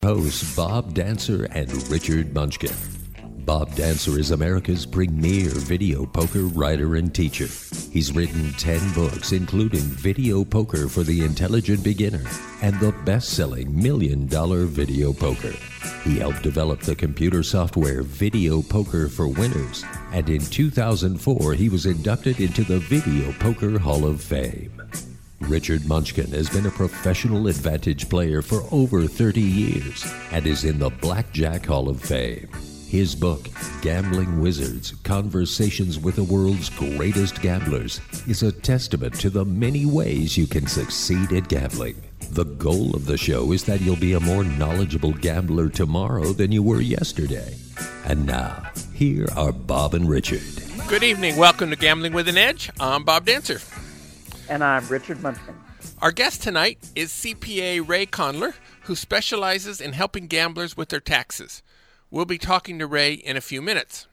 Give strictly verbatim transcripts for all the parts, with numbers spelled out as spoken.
Hosts Bob Dancer and Richard Munchkin. Bob Dancer is America's premier video poker writer and teacher. He's written ten books, including Video Poker for the Intelligent Beginner and the best-selling Million Dollar Video Poker. He helped develop the computer software Video Poker for Winners, and in two thousand four, he was inducted into the Video Poker Hall of Fame. Richard Munchkin has been a professional advantage player for over thirty years and is in the Blackjack Hall of Fame. His book, Gambling Wizards, Conversations with the World's Greatest Gamblers, is a testament to the many ways you can succeed at gambling. The goal of the show is that you'll be a more knowledgeable gambler tomorrow than you were yesterday. And now, here are Bob and Richard. Good evening. Welcome to Gambling with an Edge. I'm Bob Dancer. And I'm Richard Munchkin. Our guest tonight is C P A Ray Conler, who specializes in helping gamblers with their taxes. We'll be talking to Ray in a few minutes.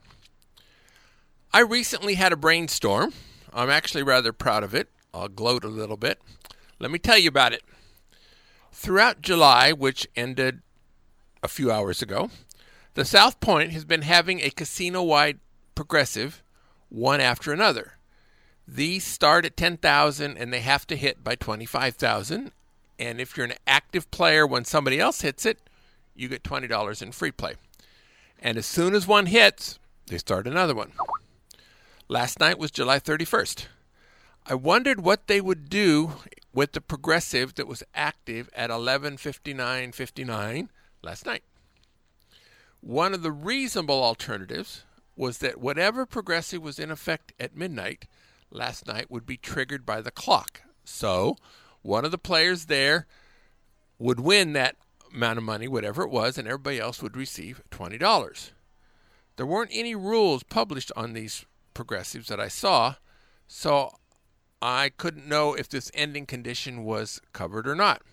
I recently had a brainstorm. I'm actually rather proud of it. I'll gloat a little bit. Let me tell you about it. Throughout July, which ended a few hours ago, the South Point has been having a casino-wide progressive, one after another. These start at ten thousand dollars and they have to hit by twenty-five thousand dollars. And if you're an active player when somebody else hits it, you get twenty dollars in free play. And as soon as one hits, they start another one. Last night was July thirty-first. I wondered what they would do with the progressive that was active at eleven fifty-nine fifty-nine last night. One of the reasonable alternatives was that whatever progressive was in effect at midnight last night would be triggered by the clock. So one of the players there would win that amount of money, whatever it was, and everybody else would receive twenty dollars. There weren't any rules published on these progressives that I saw, so I couldn't know if this ending condition was covered or not.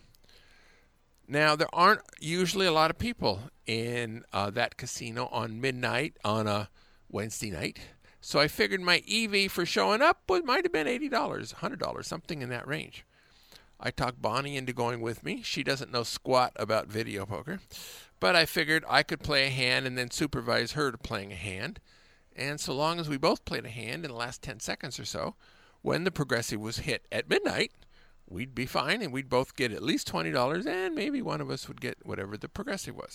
Now, there aren't usually a lot of people in uh, that casino on midnight on a Wednesday night. So I figured my E V for showing up would, might have been eighty dollars, one hundred dollars, something in that range. I talked Bonnie into going with me. She doesn't know squat about video poker. But I figured I could play a hand and then supervise her to playing a hand. And so long as we both played a hand in the last ten seconds or so, when the progressive was hit at midnight, we'd be fine and we'd both get at least twenty dollars and maybe one of us would get whatever the progressive was.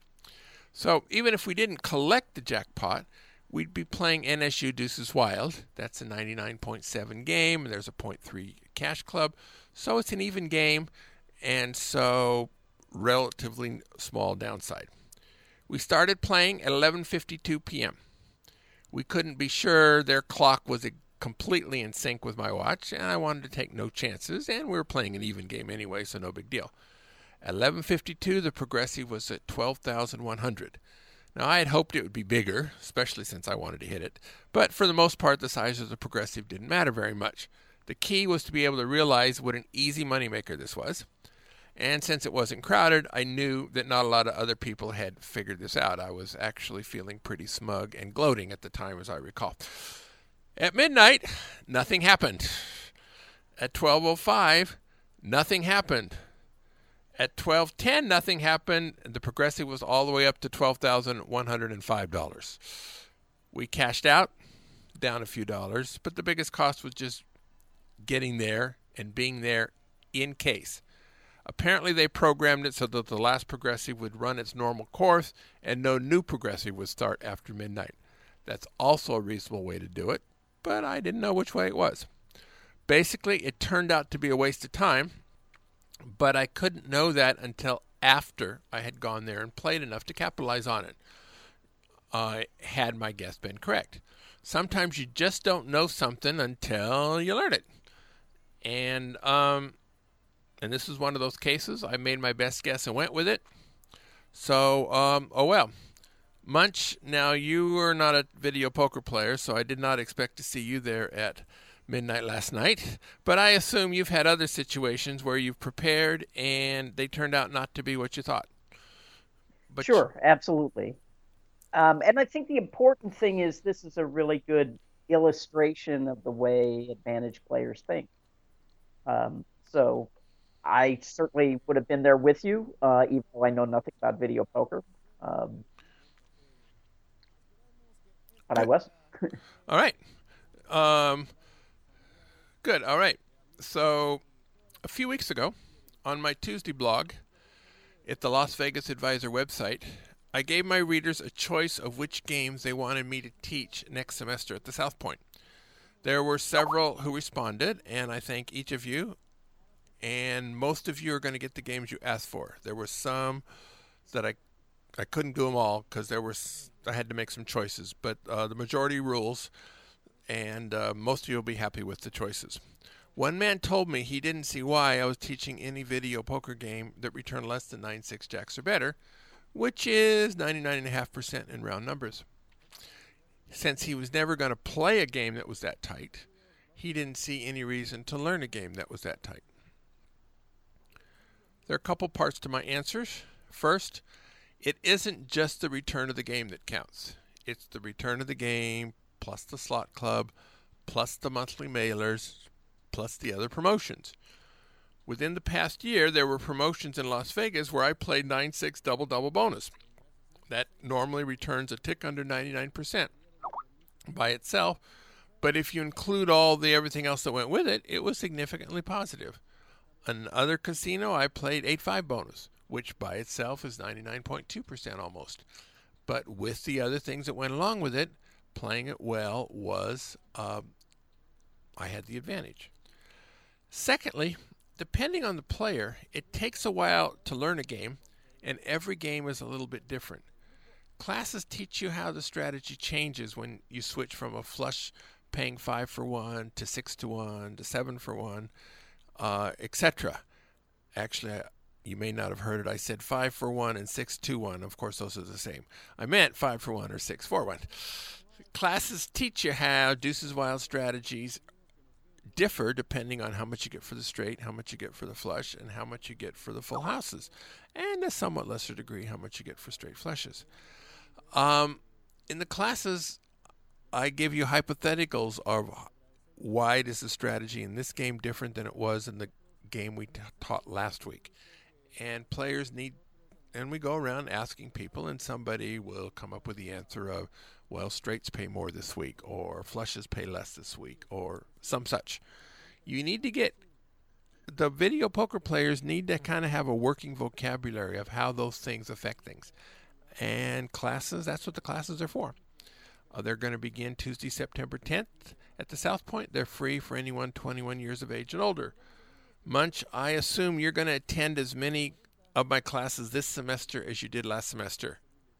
So even if we didn't collect the jackpot, we'd be playing N S U Deuces Wild. That's a ninety-nine point seven game, and there's a point three cash club. So it's an even game, and so relatively small downside. We started playing at eleven fifty-two p.m. We couldn't be sure their clock was completely in sync with my watch, and I wanted to take no chances, and we were playing an even game anyway, so no big deal. At eleven fifty-two, the progressive was at twelve thousand one hundred. Now, I had hoped it would be bigger, especially since I wanted to hit it, but for the most part, the size of the progressive didn't matter very much. The key was to be able to realize what an easy moneymaker this was, and since it wasn't crowded, I knew that not a lot of other people had figured this out. I was actually feeling pretty smug and gloating at the time, as I recall. At midnight, nothing happened. At twelve oh five, nothing happened. At twelve ten, nothing happened. The progressive was all the way up to twelve thousand one hundred five dollars. We cashed out, down a few dollars, but the biggest cost was just getting there and being there in case. Apparently, they programmed it so that the last progressive would run its normal course and no new progressive would start after midnight. That's also a reasonable way to do it, but I didn't know which way it was. Basically, it turned out to be a waste of time, but I couldn't know that until after I had gone there and played enough to capitalize on it. Uh, had my guess been correct. Sometimes you just don't know something until you learn it. And um, and this is one of those cases. I made my best guess and went with it. So, um, oh well. Munch, now you were not a video poker player, so I did not expect to see you there at midnight last night. But I assume you've had other situations where you've prepared and they turned out not to be what you thought. But sure, absolutely. Um, and I think the important thing is this is a really good illustration of the way advantage players think. Um, so I certainly would have been there with you, uh, even though I know nothing about video poker. Um, but I Good. wasn't. All right. Um, good. All right. So a few weeks ago, on my Tuesday blog at the Las Vegas Advisor website, I gave my readers a choice of which games they wanted me to teach next semester at the South Point. There were several who responded, and I thank each of you. And most of you are going to get the games you asked for. There were some that I I couldn't do them all because there was I had to make some choices, but uh, the majority rules, and uh, most of you will be happy with the choices. One man told me he didn't see why I was teaching any video poker game that returned less than nine six jacks or better, which is ninety-nine point five percent in round numbers. Since he was never going to play a game that was that tight, he didn't see any reason to learn a game that was that tight. There are a couple parts to my answers. First, it isn't just the return of the game that counts. It's the return of the game, plus the slot club, plus the monthly mailers, plus the other promotions. Within the past year, there were promotions in Las Vegas where I played nine six double-double bonus. That normally returns a tick under ninety-nine percent by itself, but if you include all the everything else that went with it, it was significantly positive. Another casino, I played eight five bonus, which by itself is ninety-nine point two percent almost. But with the other things that went along with it, playing it well was, uh, I had the advantage. Secondly, depending on the player, it takes a while to learn a game, and every game is a little bit different. Classes teach you how the strategy changes when you switch from a flush paying five for one to six to one to seven for one, uh, et cetera. Actually, I, you may not have heard it. I said five for one and six to one. Of course, those are the same. I meant five for one or six for one. Classes teach you how Deuce's Wild strategies differ depending on how much you get for the straight, how much you get for the flush, and how much you get for the full houses, and a somewhat lesser degree how much you get for straight flushes. Um, in the classes, I give you hypotheticals of why is the strategy in this game different than it was in the game we t- taught last week. And players need, and we go around asking people, and somebody will come up with the answer of, well, straights pay more this week, or flushes pay less this week, or some such. You need to get, the video poker players need to kind of have a working vocabulary of how those things affect things. And classes, that's what the classes are for. Uh, they're going to begin Tuesday, September tenth at the South Point. They're free for anyone twenty-one years of age and older. Munch, I assume you're going to attend as many of my classes this semester as you did last semester.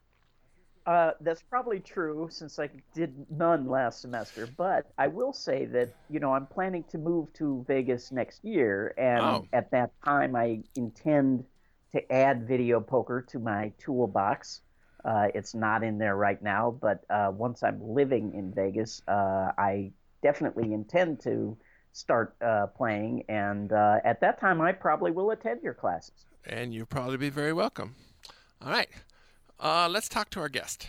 Uh, that's probably true since I did none last semester, but I will say that, you know, I'm planning to move to Vegas next year, and Oh. at that time I intend to add video poker to my toolbox. Uh, it's not in there right now, but uh, once I'm living in Vegas, uh, I definitely intend to start uh, playing, and uh, at that time I probably will attend your classes. And you'll probably be very welcome. All right. Uh, let's talk to our guest.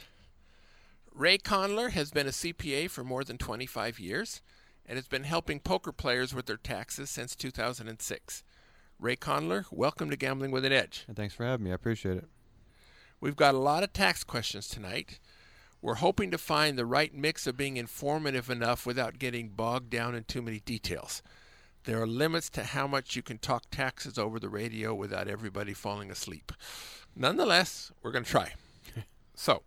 Ray Conler has been a C P A for more than twenty-five years and has been helping poker players with their taxes since two thousand six. Ray Conler, welcome to Gambling with an Edge. And thanks for having me. I appreciate it. We've got a lot of tax questions tonight. We're hoping to find the right mix of being informative enough without getting bogged down in too many details. There are limits to how much you can talk taxes over the radio without everybody falling asleep. Nonetheless, we're going to try. So,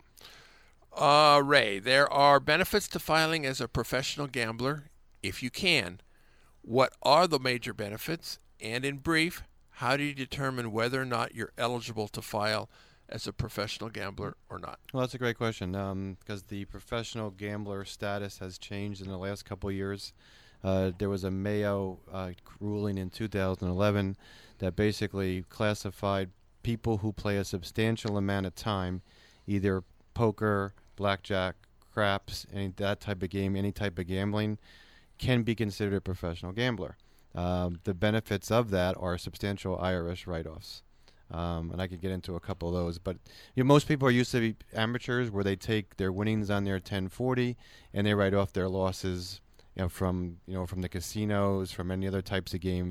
uh, Ray, there are benefits to filing as a professional gambler, if you can. What are the major benefits? And in brief, how do you determine whether or not you're eligible to file as a professional gambler or not? Well, that's a great question um, because the professional gambler status has changed in the last couple of years. Uh, there was a Mayo uh, ruling in two thousand eleven that basically classified people who play a substantial amount of time, either poker, blackjack, craps, any that type of game, any type of gambling, can be considered a professional gambler. Um, the benefits of that are substantial I R S write-offs. Um, and I could get into a couple of those. But you know, most people are used to be amateurs where they take their winnings on their ten forty and they write off their losses, you know, from you know from the casinos, from any other types of game.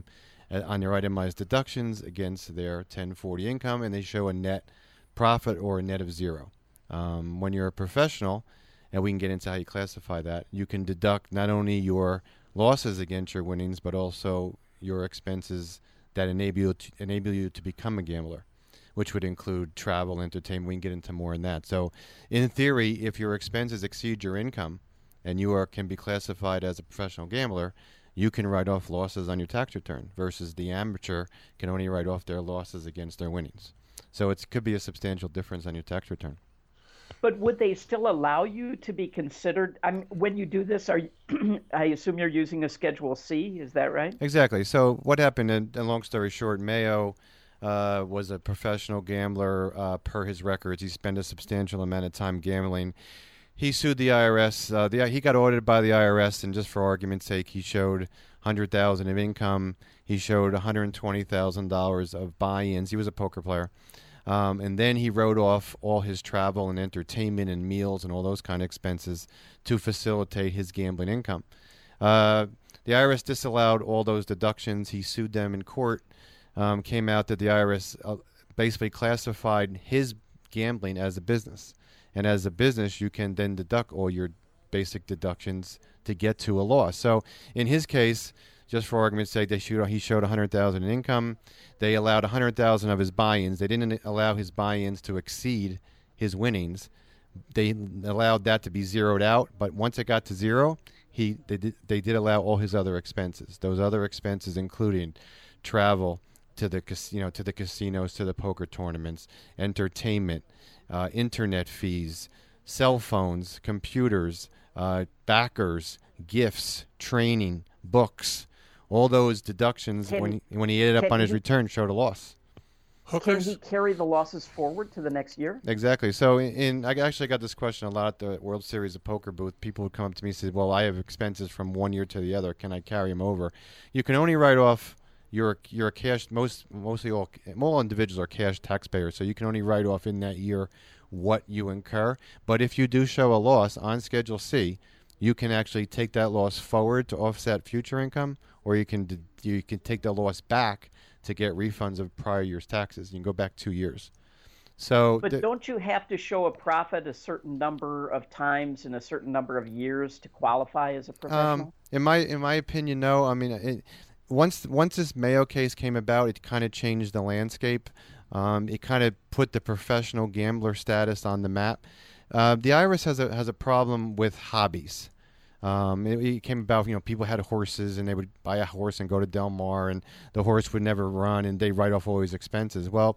uh, on their itemized deductions against their ten forty income, and they show a net profit or a net of zero. Um, when you're a professional, and we can get into how you classify that, you can deduct not only your losses against your winnings, but also your expenses that enable you to, enable you to become a gambler, which would include travel, entertainment. We can get into more in that. So in theory, if your expenses exceed your income and you are can be classified as a professional gambler, you can write off losses on your tax return versus the amateur can only write off their losses against their winnings. So it could be a substantial difference on your tax return. But would they still allow you to be considered? I mean, when you do this, are you, I assume you're using a Schedule C? Is that right? Exactly. So what happened? And, and long story short, Mayo uh, was a professional gambler uh, per his records. He spent a substantial amount of time gambling. He sued the I R S. Uh, the, he got audited by the I R S, and just for argument's sake, he showed one hundred thousand dollars of income. He showed one hundred twenty thousand dollars of buy-ins. He was a poker player. Um, and then he wrote off all his travel and entertainment and meals and all those kind of expenses to facilitate his gambling income. Uh, the I R S disallowed all those deductions. He sued them in court. Um, came out that the I R S uh, basically classified his gambling as a business. And as a business, you can then deduct all your basic deductions to get to a loss. So in his case, just for argument's sake, they showed, he showed one hundred thousand dollars in income. They allowed one hundred thousand dollars of his buy-ins. They didn't allow his buy-ins to exceed his winnings. They allowed that to be zeroed out. But once it got to zero, he they did, they did allow all his other expenses. Those other expenses including travel to the you know to the casinos, to the poker tournaments, entertainment, uh, internet fees, cell phones, computers, uh, backers, gifts, training, books. All those deductions, can, when he, when he added up on his he, return, showed a loss. Hookers? Can he carry the losses forward to the next year? Exactly. So in, in I actually got this question a lot at the World Series of Poker booth. People would come up to me and say, well, I have expenses from one year to the other. Can I carry them over? You can only write off your your cash. Most mostly all all individuals are cash taxpayers, so you can only write off in that year what you incur. But if you do show a loss on Schedule C, you can actually take that loss forward to offset future income, or you can you can take the loss back to get refunds of prior year's taxes. You can go back two years. So, but th- don't you have to show a profit a certain number of times in a certain number of years to qualify as a professional? Um, in my in my opinion, no. I mean, it, once once this Mayo case came about, it kind of changed the landscape. Um, it kind of put the professional gambler status on the map. Uh, the I R S has a has a problem with hobbies. Um, it, it came about, you know, people had horses and they would buy a horse and go to Del Mar and the horse would never run and they write off all his expenses. Well,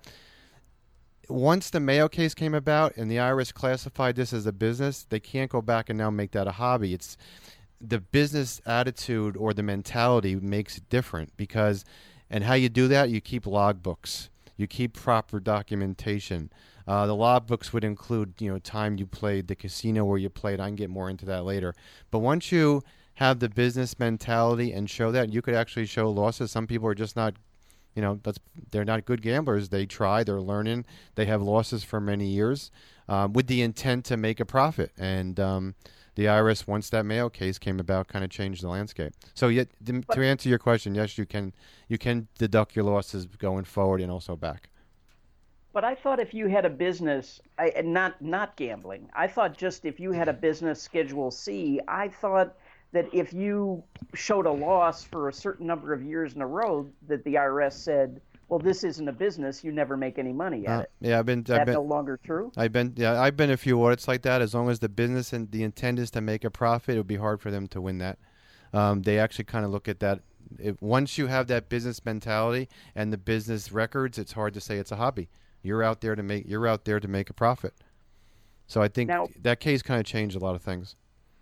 once the Mayo case came about and the I R S classified this as a business, they can't go back and now make that a hobby. It's the business attitude or the mentality makes it different because, and how you do that, you keep logbooks, you keep proper documentation. Uh, the logbooks would include, you know, time you played, the casino where you played. I can get more into that later. But once you have the business mentality and show that, you could actually show losses. Some people are just not, you know, that's they're not good gamblers. They try, they're learning, they have losses for many years um, with the intent to make a profit. And um, the I R S, once that Mayo case came about, kind of changed the landscape. So yet, to answer your question, yes, you can you can deduct your losses going forward and also back. But I thought if you had a business, I, and not not gambling, I thought just if you had a business Schedule C, I thought that if you showed a loss for a certain number of years in a row, that the I R S said, well, this isn't a business, you never make any money at uh, it. Yeah, I've been. Is that I've been, no longer true? I've been. Yeah, I've been a few audits like that. As long as the business and the intent is to make a profit, it would be hard for them to win that. Um, they actually kind of look at that. If, once you have that business mentality and the business records, it's hard to say it's a hobby. You're out there to make. You're out there to make a profit. So I think now, that case kind of changed a lot of things.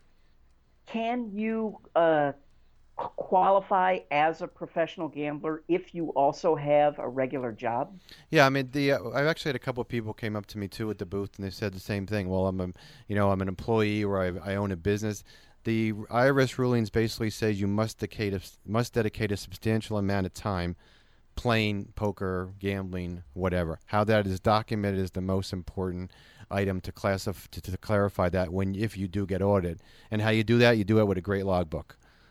Can you uh, qualify as a professional gambler if you also have a regular job? Yeah, I mean, the uh, I've actually had a couple of people came up to me too at the booth, and they said the same thing. Well, I'm a, you know, I'm an employee or I, I own a business. The I R S rulings basically say you must dedicate a, must dedicate a substantial amount of time playing poker, gambling, whatever. How that is documented is the most important item to classify to, to clarify that when if you do get audited. And how you do that, you do it with a great logbook.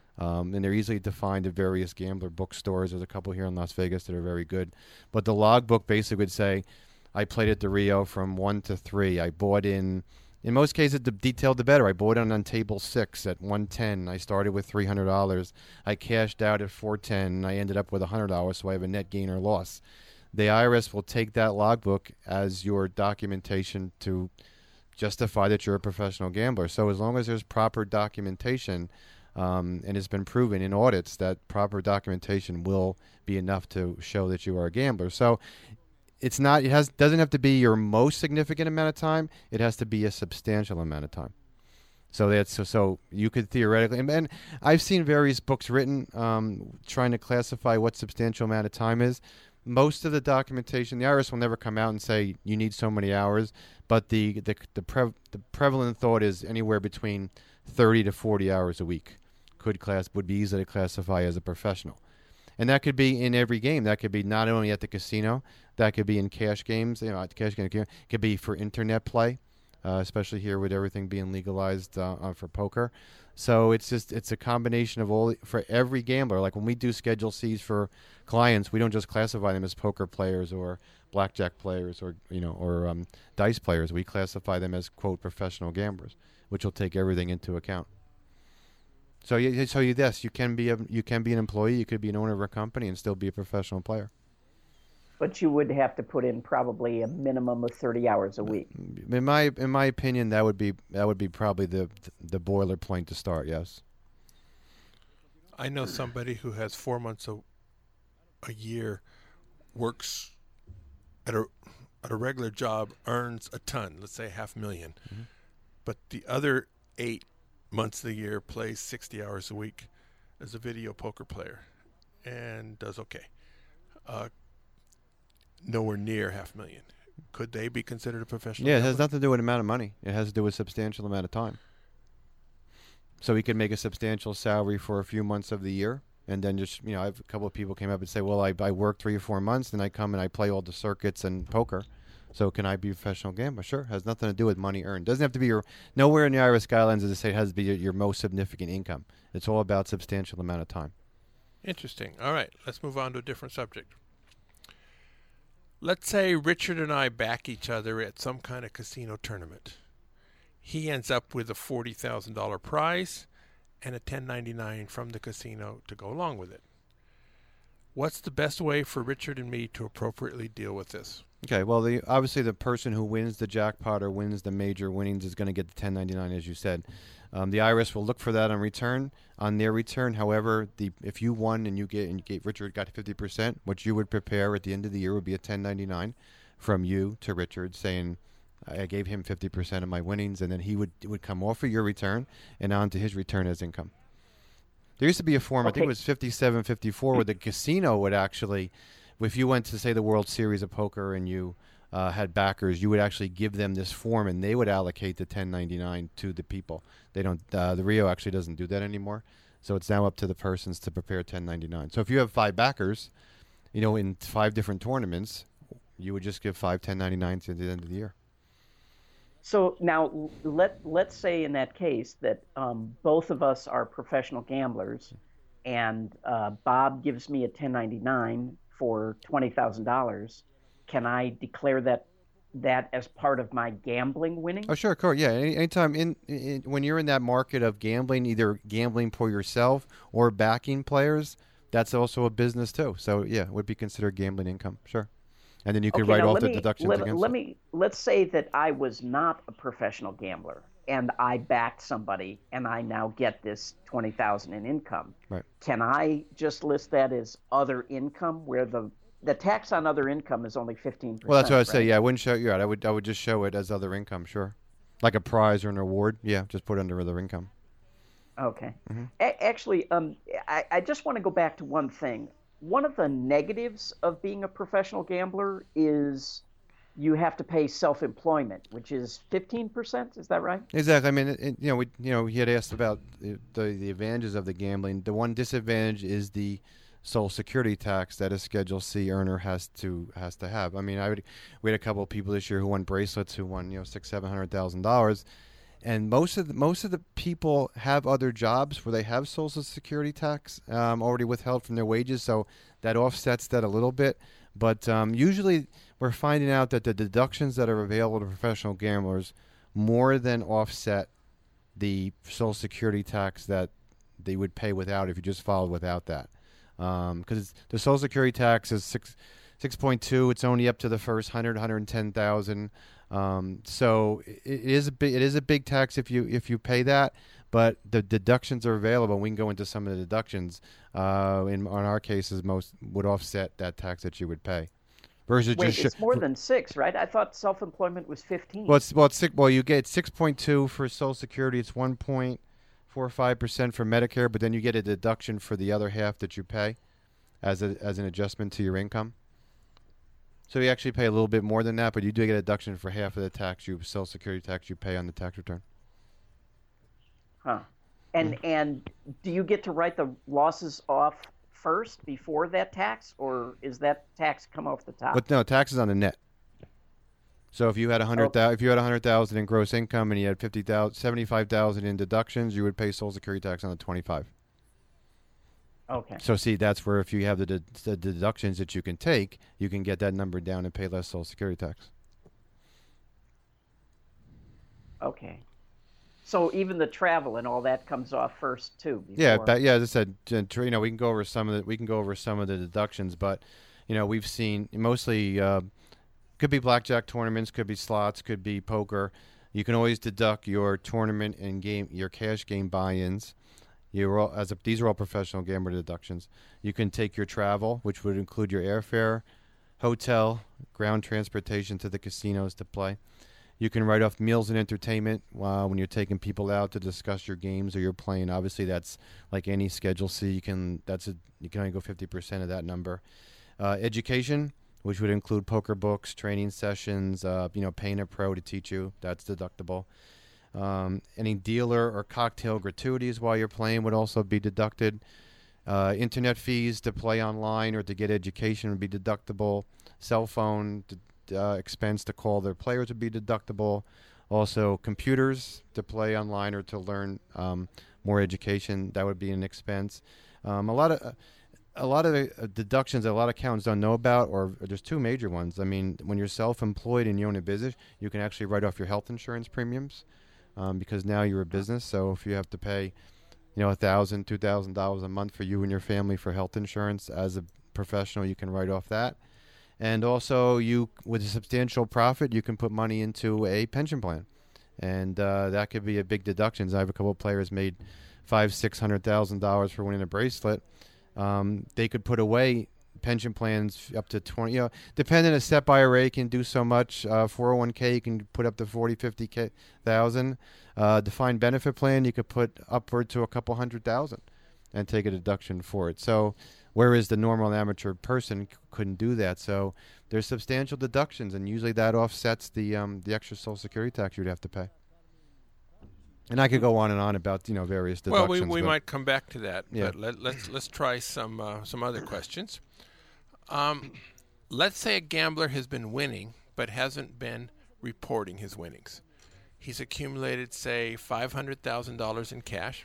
Um, and they're easily defined at various gambler bookstores. There's a couple here in Las Vegas that are very good. But the logbook basically would say, I played at the Rio from one to three. I bought in, in most cases, the detailed the better. I bought in on table six at one ten. I started with three hundred dollars. I cashed out at four ten, and I ended up with one hundred dollars, so I have a net gain or loss. The I R S will take that logbook as your documentation to justify that you're a professional gambler. So as long as there's proper documentation, Um, and it's been proven in audits that proper documentation will be enough to show that you are a gambler. So it's not, it has doesn't have to be your most significant amount of time. It has to be a substantial amount of time. So that's so, so you could theoretically, and, and I've seen various books written um, trying to classify what substantial amount of time is. Most of the documentation, the I R S will never come out and say you need so many hours, but the the the, pre, the prevalent thought is anywhere between thirty to forty hours a week could class would be easily classify as a professional. And that could be in every game. That could be not only at the casino, that could be in cash games, you know, at cash game, it could be for internet play, uh, especially here with everything being legalized uh, uh, for poker. So it's just it's a combination of all for every gambler. Like when we do Schedule C's for clients, we don't just classify them as poker players or blackjack players or you know or um, dice players. We classify them as quote professional gamblers, which will take everything into account. So you, so you, yes, you can be a, you can be an employee, you could be an owner of a company, and still be a professional player. But you would have to put in probably a minimum of thirty hours a week. In my in my opinion, that would be that would be probably the the boiler point to start. Yes. I know somebody who has four months a, a year, works at a at a regular job, earns a ton, let's say half a million, mm-hmm. but the other eight months of the year plays sixty hours a week as a video poker player and does okay. Uh, nowhere near half a million. Could they be considered a professional? Yeah, it gambler? has nothing to do with amount of money. It has to do with substantial amount of time. So he could make a substantial salary for a few months of the year, and then just, you know, I have a couple of people came up and say, well, I, I work three or four months, then I come and I play all the circuits and poker. So can I be a professional gambler? Sure. Has nothing to do with money earned. Doesn't have to be your, nowhere in the I R S guidelines does it say it has to be your, your most significant income. It's all about substantial amount of time. Interesting. All right. Let's move on to a different subject. Let's say Richard and I back each other at some kind of casino tournament. He ends up with a forty thousand dollars prize and a ten ninety-nine from the casino to go along with it. What's the best way for Richard and me to appropriately deal with this? Okay, well, the obviously the person who wins the jackpot or wins the major winnings is going to get the ten ninety-nine, as you said. Um, the I R S will look for that on return, on their return. However, the if you won and you get and you get, Richard got fifty percent, what you would prepare at the end of the year would be a ten ninety-nine from you to Richard, saying I gave him fifty percent of my winnings, and then he would it would come off of your return and onto his return as income. There used to be a form, okay. I think it was fifty-seven fifty-four, where the casino would actually, if you went to, say, the World Series of Poker and you uh, had backers, you would actually give them this form, and they would allocate the ten ninety-nine to the people. They don't. Uh, the Rio actually doesn't do that anymore, so it's now up to the persons to prepare ten ninety-nine. So if you have five backers, you know, in five different tournaments, you would just give five ten ninety-nines at the end of the year. So now let let's say in that case that um, both of us are professional gamblers, and uh, Bob gives me a ten ninety-nine for twenty thousand dollars. Can I declare that that as part of my gambling winnings? Oh, sure, cool. Yeah, Any, anytime in, in when you're in that market of gambling, either gambling for yourself or backing players, that's also a business too. So yeah, it would be considered gambling income. Sure. And then you could okay, write off the me, deductions let, against let it. me let's say that I was not a professional gambler and I backed somebody and I now get this twenty thousand in income. Right. Can I just list that as other income, where the the tax on other income is only fifteen percent? Well, that's what I would right? say. Yeah, I wouldn't show you out. I would I would just show it as other income. Sure, like a prize or an award. Yeah, just put it under other income. Okay. Mm-hmm. A- actually, um, I, I just want to go back to one thing. One of the negatives of being a professional gambler is you have to pay self-employment, which is fifteen percent. Is that right? Exactly. I mean, it, it, you know, we, you know, he had asked about the, the the advantages of the gambling. The one disadvantage is the Social Security tax that a Schedule C earner has to has to have. I mean, I would we had a couple of people this year who won bracelets who won you know six seven hundred thousand dollars, and most of the, most of the people have other jobs where they have Social Security tax um, already withheld from their wages, so that offsets that a little bit. But um, usually we're finding out that the deductions that are available to professional gamblers more than offset the Social Security tax that they would pay without if you just followed without that. Because um, the Social Security tax is six six point two. It's only up to the first hundred, hundred and ten thousand. Um, so it, it is a big it is a big tax if you if you pay that. But the deductions are available. We can go into some of the deductions. Uh, in on our cases, most would offset that tax that you would pay. Versus Wait, just it's more than six, right? I thought self-employment was fifteen. Well, it's well, it's six, well, you get six point two for Social Security. It's one point four five percent for Medicare, but then you get a deduction for the other half that you pay, as a as an adjustment to your income. So you actually pay a little bit more than that, but you do get a deduction for half of the tax you Social Security tax you pay on the tax return. Huh. And mm-hmm. and do you get to write the losses off first before that tax, or is that tax come off the top? But no, taxes on the net. So if you had a hundred thousand, if you had a hundred thousand in gross income and you had fifty thousand, seventy-five thousand in deductions, you would pay Social Security tax on the twenty-five. Okay. So see, that's where if you have the, de- the deductions that you can take, you can get that number down and pay less Social Security tax. Okay. So even the travel and all that comes off first too. Before. Yeah, but yeah. As I said, you know, we can go over some of the we can go over some of the deductions, but you know, we've seen mostly uh, could be blackjack tournaments, could be slots, could be poker. You can always deduct your tournament and game, your cash game buy-ins. You're all, as a, these are all professional gambler deductions. You can take your travel, which would include your airfare, hotel, ground transportation to the casinos to play. You can write off meals and entertainment uh, when you're taking people out to discuss your games or you're playing. Obviously, that's like any Schedule C. You can that's a you can only go fifty percent of that number. Uh, education, which would include poker books, training sessions, uh, you know, paying a pro to teach you. That's deductible. Um, any dealer or cocktail gratuities while you're playing would also be deducted. Uh, internet fees to play online or to get education would be deductible. Cell phone to Uh, expense to call their players would be deductible. Also, computers to play online or to learn um, more education, that would be an expense. Um, a lot of uh, a lot of uh, deductions that a lot of accountants don't know about, or, or there's two major ones. I mean, when you're self-employed and you own a business, you can actually write off your health insurance premiums um, because now you're a business. So if you have to pay, you know, a thousand, two thousand dollars a month for you and your family for health insurance as a professional, you can write off that. And also, you with a substantial profit, you can put money into a pension plan, and uh, that could be a big deduction. I have a couple of players made five, six hundred thousand dollars for winning a bracelet. Um, they could put away pension plans up to twenty. You know, depending on a SEP I R A can do so much. Uh, four oh one k you can put up to forty, fifty k thousand. Uh, defined benefit plan you could put upward to a couple hundred thousand, and take a deduction for it. So. Whereas the normal amateur person c- couldn't do that. So there's substantial deductions, and usually that offsets the um, the extra Social Security tax you'd have to pay. And I could go on and on about, you know, various deductions. Well, we, we might come back to that, yeah. but let, let's let's try some uh, some other questions. Um, let's say a gambler has been winning but hasn't been reporting his winnings. He's accumulated, say, five hundred thousand dollars in cash.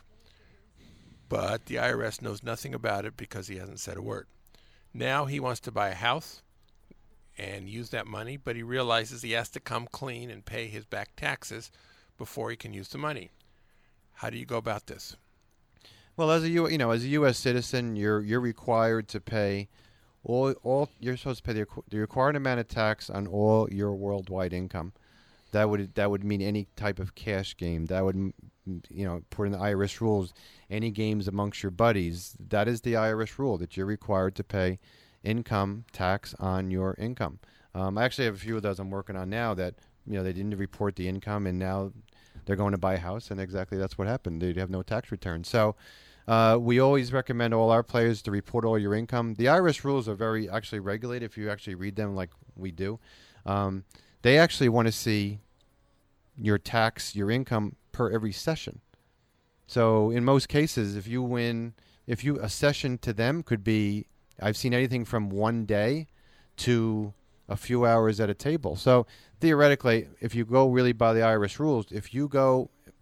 But the I R S knows nothing about it because he hasn't said a word. Now he wants to buy a house and use that money, but he realizes he has to come clean and pay his back taxes before he can use the money. How do you go about this? Well, as a U, you know, as a U S citizen, you're you're required to pay all all you're supposed to pay the, the required amount of tax on all your worldwide income. That would that would mean any type of cash game. That would, you know, put in the I R S rules. Any games amongst your buddies, that is the I R S rule, that you're required to pay income tax on your income. Um, I actually have a few of those I'm working on now that, you know, they didn't report the income, and now they're going to buy a house, and exactly that's what happened. They have no tax return. So uh, we always recommend all our players to report all your income. The I R S rules are very actually regulated if you actually read them like we do. Um, they actually want to see your tax, your income per every session. So in most cases, if you win, if you a session to them could be, I've seen anything from one day to a few hours at a table. So theoretically, if you go really by the I R S rules, if you go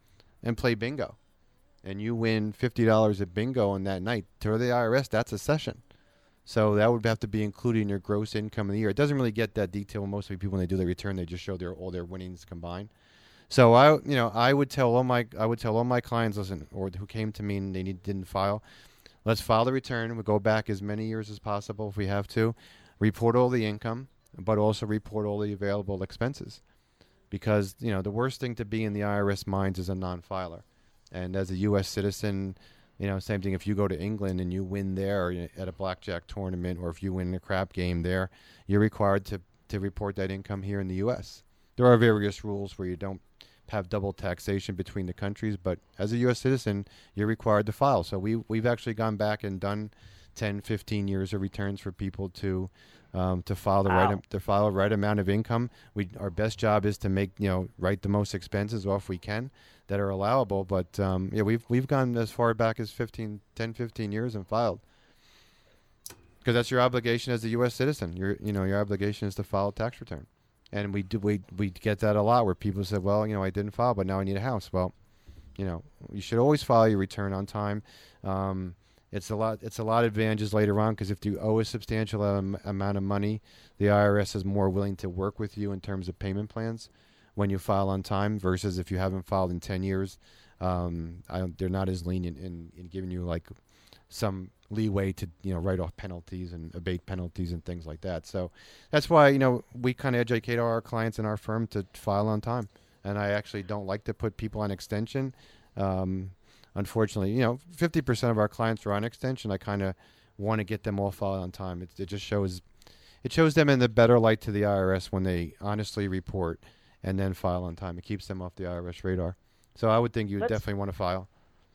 and play bingo, and you win fifty dollars at bingo on that night, to the I R S, that's a session. So that would have to be included in your gross income of the year. It doesn't really get that detailed. Most of the people, when they do their return, they just show their all their winnings combined. So I, you know, I would tell all my, I would tell all my clients, listen, or who came to me and they need, didn't file, let's file the return. We'll go back as many years as possible if we have to, report all the income, but also report all the available expenses, because you know the worst thing to be in the I R S minds is a non-filer, and as a U S citizen. You know, same thing if you go to England and you win there at a blackjack tournament, or if you win a crap game there, you're required to, to report that income here in the U S. There are various rules where you don't have double taxation between the countries, but as a U S citizen, you're required to file. So we, we've actually gone back and done ten, fifteen years of returns for people to um, to file the wow. right to file the right amount of income. We our best job is to make you know write the most expenses off we can that are allowable. But um, yeah, we've we've gone as far back as fifteen, ten, fifteen years and filed, because that's your obligation as a U S citizen. Your you know your obligation is to file a tax return, and we do we we get that a lot where people say, well, you know, I didn't file, but now I need a house. Well, you know, you should always file your return on time. Um, It's a lot. It's a lot of advantages later on, because if you owe a substantial um, amount of money, the I R S is more willing to work with you in terms of payment plans when you file on time. Versus if you haven't filed in ten years, um, I don't, they're not as lenient in, in giving you like some leeway to you know write off penalties and abate penalties and things like that. So that's why you know we kind of educate our clients in our firm to file on time. And I actually don't like to put people on extension. Um, Unfortunately, you know, fifty percent of our clients are on extension. I kind of want to get them all filed on time. It, it just shows, it shows them in the better light to the I R S when they honestly report and then file on time. It keeps them off the I R S radar. So I would think you would definitely want to file.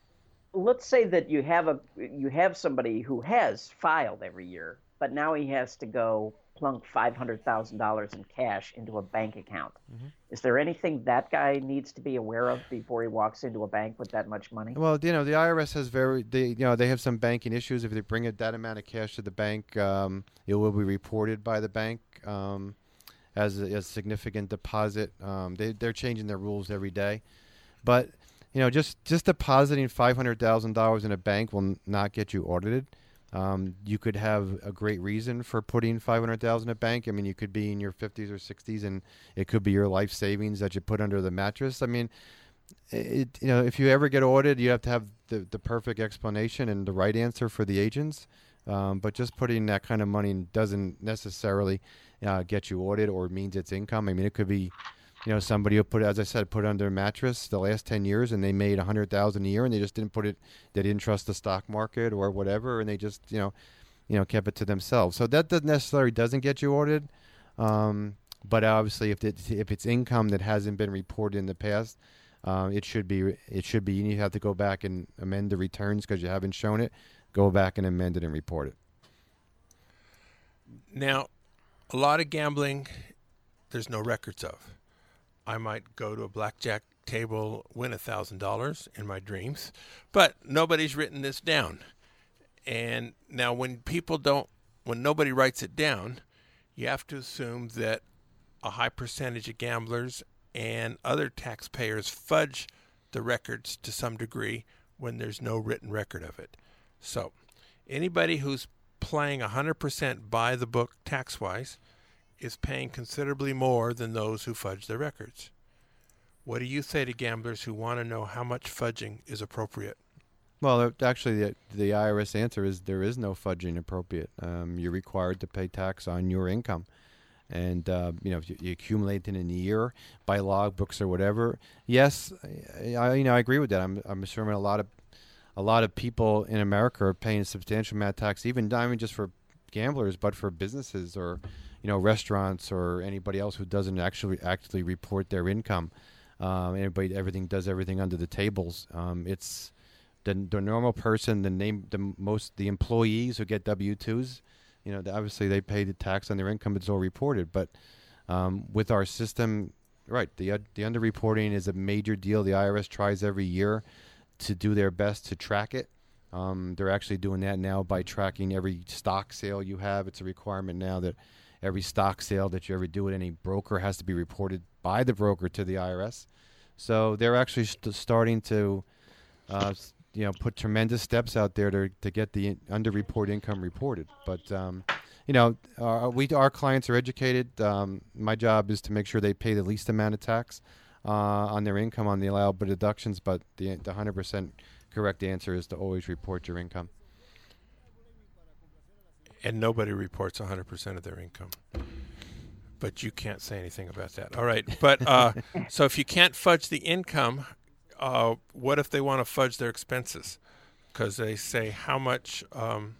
Let's say that you have a you have somebody who has filed every year, but now he has to go plunk five hundred thousand dollars in cash into a bank account. Mm-hmm. Is there anything that guy needs to be aware of before he walks into a bank with that much money? Well, you know, the I R S has very, they, you know, they have some banking issues. If they bring a, that amount of cash to the bank, um, it will be reported by the bank um, as a, a significant deposit. Um, they, they're changing their rules every day. But, you know, just, just depositing five hundred thousand dollars in a bank will n- not get you audited. Um, you could have a great reason for putting five hundred thousand dollars in a bank. I mean, you could be in your fifties or sixties, and it could be your life savings that you put under the mattress. I mean, it, you know, if you ever get audited, you have to have the, the perfect explanation and the right answer for the agents. Um, but just putting that kind of money doesn't necessarily uh, get you audited or means it's income. I mean, it could be, you know, somebody who put, as I said, put it under a mattress the last ten years, and they made one hundred thousand dollars a year, and they just didn't put it, they didn't trust the stock market or whatever, and they just, you know, you know, kept it to themselves. So that doesn't necessarily doesn't get you audited. Um, but obviously, if it, if it's income that hasn't been reported in the past, uh, it should be, it should be, you have to go back and amend the returns because you haven't shown it. Go back and amend it and report it. Now, a lot of gambling, there's no records of. I might go to a blackjack table, win one thousand dollars in my dreams, but nobody's written this down. And now when people don't, when nobody writes it down, you have to assume that a high percentage of gamblers and other taxpayers fudge the records to some degree when there's no written record of it. So anybody who's playing one hundred percent by the book tax-wise is paying considerably more than those who fudge their records. What do you say to gamblers who want to know how much fudging is appropriate? Well, actually, the, the I R S answer is there is no fudging appropriate. Um, you're required to pay tax on your income. And, uh, you know, if you, you accumulate it in a year by log books or whatever, yes, I, you know, I agree with that. I'm, I'm assuming a lot of a lot of people in America are paying a substantial amount of tax, even not even just for gamblers, but for businesses or, you know, restaurants or anybody else who doesn't actually actually report their income. Um, everybody, everything does everything under the tables. Um, it's the, the normal person, the name, the most, the employees who get W two's. You know, obviously they pay the tax on their income; it's all reported. But um, with our system, right, the uh, the underreporting is a major deal. The I R S tries every year to do their best to track it. Um, they're actually doing that now by tracking every stock sale you have. It's a requirement now that every stock sale that you ever do at any broker has to be reported by the broker to the I R S. So they're actually st- starting to, uh, you know, put tremendous steps out there to to get the in- underreported income reported. But um, you know, our, we our clients are educated. Um, my job is to make sure they pay the least amount of tax uh, on their income on the allowable deductions. But the the one hundred percent correct answer is to always report your income. And nobody reports one hundred percent of their income. But you can't say anything about that. All right. But uh, so if you can't fudge the income, uh, what if they want to fudge their expenses? Because they say how much um,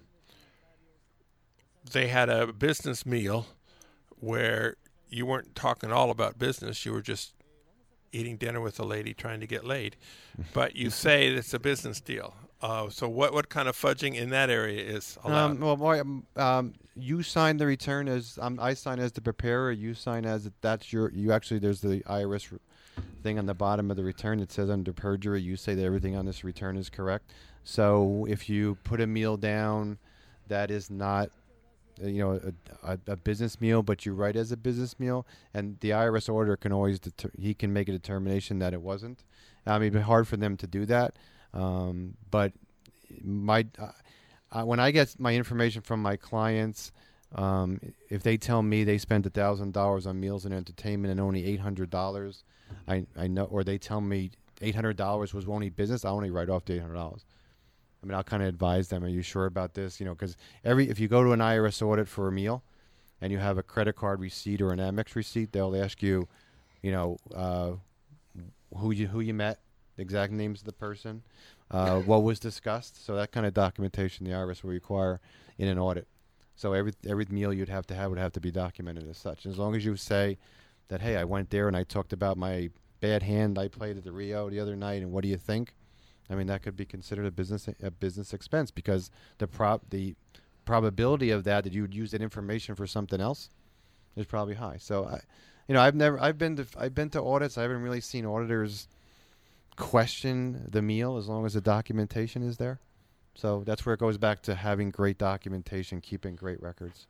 they had a business meal where you weren't talking all about business. You were just eating dinner with a lady trying to get laid. But you say it's a business deal. Uh, so what, what kind of fudging in that area is allowed? Um, well, boy, um, um, you sign the return as um, I sign as the preparer. You sign as that's your. You actually there's the I R S thing on the bottom of the return that says under perjury. You say that everything on this return is correct. So if you put a meal down that is not, uh, you know, a, a, a business meal, but you write as a business meal, and the I R S auditor can always deter- he can make a determination that it wasn't. I mean, it'd be hard for them to do that. Um, but my uh, uh, when I get my information from my clients, um, if they tell me they spent a thousand dollars on meals and entertainment and only eight hundred dollars, I I know, or they tell me eight hundred dollars was only business, I only write off the eight hundred dollars. I mean, I'll kind of advise them. Are you sure about this? You know, because every if you go to an I R S audit for a meal, and you have a credit card receipt or an Amex receipt, they'll ask you, you know, uh, who you who you met. Exact names of the person, uh, what was discussed. So that kind of documentation the I R S will require in an audit. So every every meal you'd have to have would have to be documented as such. And as long as you say that, hey, I went there and I talked about my bad hand I played at the Rio the other night, and what do you think? I mean, that could be considered a business a business expense because the prop the probability of that that you would use that information for something else is probably high. So I, you know, I've never I've been to I've been to audits. I haven't really seen auditors question the meal as long as the documentation is there. So that's where it goes back to having great documentation, keeping great records.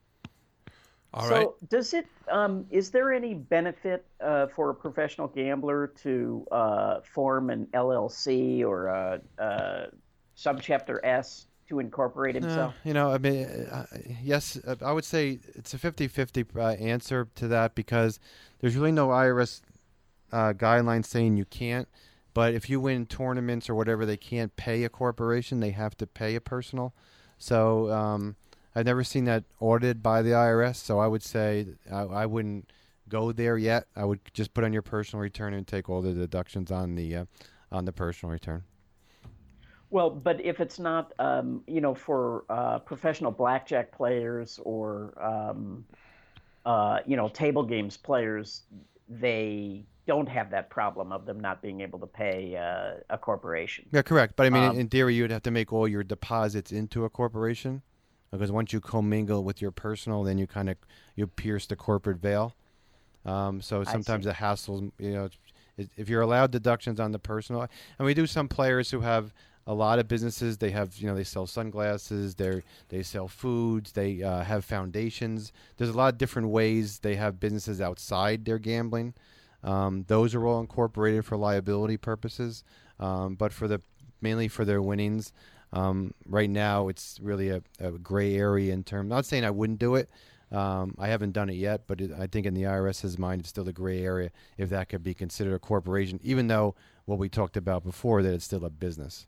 All so right. does it, um, is there any benefit uh, for a professional gambler to uh, form an L L C or a, a subchapter S to incorporate himself? Uh, you know, I mean, uh, yes, uh, I would say it's a fifty-fifty uh, answer to that because there's really no I R S uh, guidelines saying you can't. But if you win tournaments or whatever, they can't pay a corporation. They have to pay a personal. So um, I've never seen that audited by the I R S. So I would say I, I wouldn't go there yet. I would just put on your personal return and take all the deductions on the uh, on the personal return. Well, but if it's not, um, you know, for uh, professional blackjack players or, um, uh, you know, table games players, they don't have that problem of them not being able to pay uh, a corporation. Yeah, correct. But I mean, Um, in, in theory, you'd have to make all your deposits into a corporation because once you commingle with your personal, then you kind of you pierce the corporate veil. Um, so sometimes the hassles, you know, it, if you're allowed deductions on the personal, and we do some players who have a lot of businesses. They have, you know, they sell sunglasses. They they sell foods. They uh, have foundations. There's a lot of different ways they have businesses outside their gambling. Um, those are all incorporated for liability purposes, um, but for the mainly for their winnings. Um, right now, it's really a, a gray area in terms. Not saying I wouldn't do it. Um, I haven't done it yet, but it, I think in the I R S's mind, it's still a gray area if that could be considered a corporation, even though what we talked about before, that it's still a business.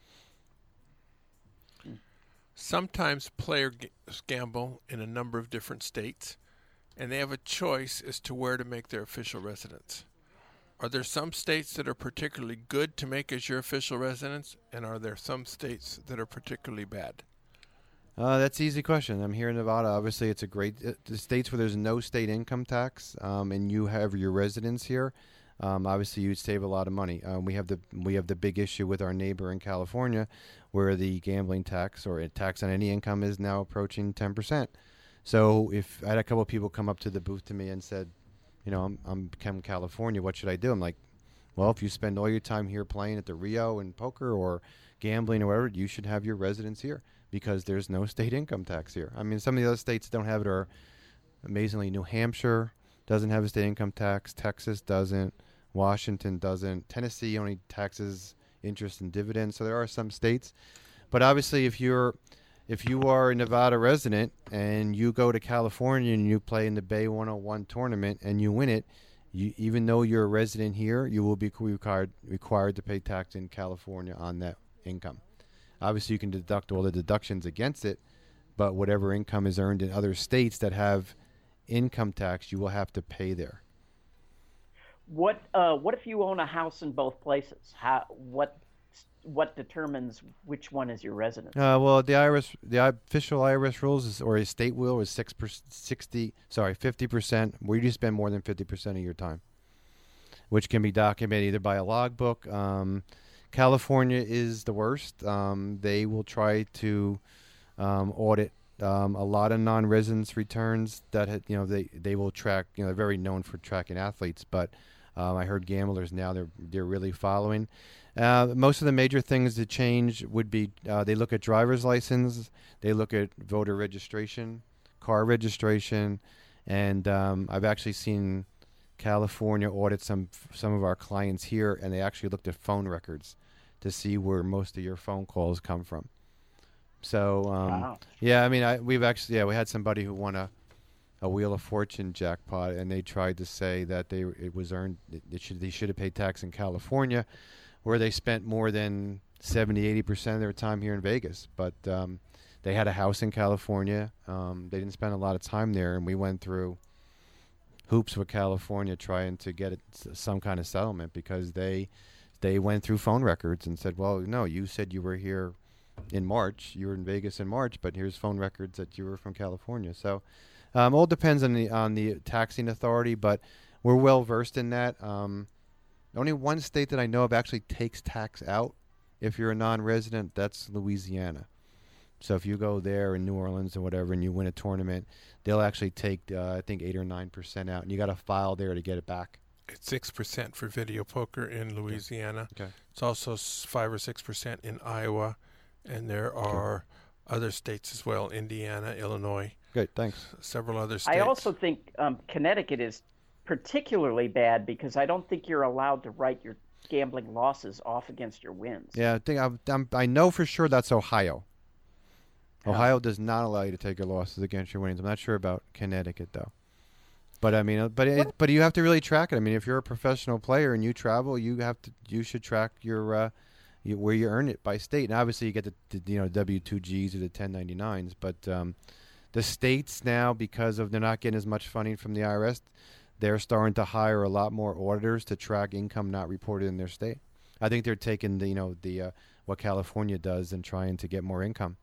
Sometimes players gamble in a number of different states, and they have a choice as to where to make their official residence. Are there some states that are particularly good to make as your official residence, and are there some states that are particularly bad? Uh, that's an easy question. I'm here in Nevada. Obviously, it's a great uh, the states where there's no state income tax, um, and you have your residence here. Um, obviously, you'd save a lot of money. Um, we have the we have the big issue with our neighbor in California, where the gambling tax or a tax on any income is now approaching ten percent. So, if I had a couple of people come up to the booth to me and said, you know, I'm I'm from California, what should I do? I'm like, well, if you spend all your time here playing at the Rio and poker or gambling or whatever, you should have your residence here because there's no state income tax here. I mean, some of the other states don't have it, or amazingly, New Hampshire doesn't have a state income tax. Texas doesn't. Washington doesn't. Tennessee only taxes interest and dividends. So there are some states, but obviously, if you're if you are a Nevada resident and you go to California and you play in the Bay one oh one tournament and you win it, you, even though you're a resident here, you will be required required to pay tax in California on that income. Obviously, you can deduct all the deductions against it, but whatever income is earned in other states that have income tax, you will have to pay there. What uh, what if you own a house in both places? How what what determines which one is your residence? Uh, well, the I R S, the official I R S rules is, or a state will, is six per, sixty, sorry, fifty percent where you spend more than fifty percent of your time, which can be documented either by a logbook. Um, California is the worst. Um, they will try to um, audit um, a lot of non-residents returns that had, you know they, they will track. You know, they're very known for tracking athletes, but um, I heard gamblers now they're they're really following. Uh, most of the major things to change would be uh, they look at driver's license, they look at voter registration, car registration, and um, I've actually seen California audit some some of our clients here, and they actually looked at phone records to see where most of your phone calls come from. So, um, wow. yeah, I mean, I, we've actually, yeah, we had somebody who won a, a Wheel of Fortune jackpot, and they tried to say that they it was earned, it should they should have paid tax in California, where they spent more than seventy, eighty percent of their time here in Vegas. But um, they had a house in California. Um, they didn't spend a lot of time there, and we went through hoops with California trying to get it some kind of settlement because they they went through phone records and said, well, no, you said you were here in March, you were in Vegas in March, but here's phone records that you were from California. So um, all depends on the on the taxing authority, but we're well versed in that. Um, only one state that I know of actually takes tax out if you're a non-resident. That's Louisiana. So if you go there in New Orleans or whatever and you win a tournament, they'll actually take, uh, I think, eight or nine percent out, and you got to file there to get it back. It's six percent for video poker in Louisiana. Okay. It's also five or six percent in Iowa, and there are okay. other states as well: Indiana, Illinois. Good, thanks. Several other states. I also think um, Connecticut is particularly bad because I don't think you're allowed to write your gambling losses off against your wins. Yeah, I think I'm, I'm, I know for sure that's Ohio. Yeah. Ohio does not allow you to take your losses against your winnings. I'm not sure about Connecticut though. But I mean, but it, but you have to really track it. I mean, if you're a professional player and you travel, you have to you should track your uh, you, where you earn it by state. And obviously, you get the, the you know W two Gs or the ten ninety-nines. But um, the states now, because of they're not getting as much funding from the I R S, they're starting to hire a lot more auditors to track income not reported in their state. I think they're taking the you know the uh, what California does and trying to get more income.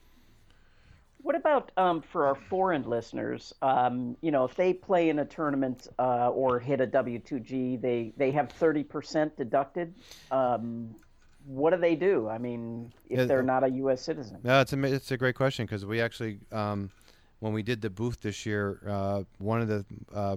What about um, for our foreign listeners? Um, you know, if they play in a tournament uh, or hit a W two G, they, they have thirty percent deducted. Um, what do they do? I mean, if Yeah, they're not a U S citizen? No, it's a it's a great question because we actually um, when we did the booth this year, uh, one of the uh,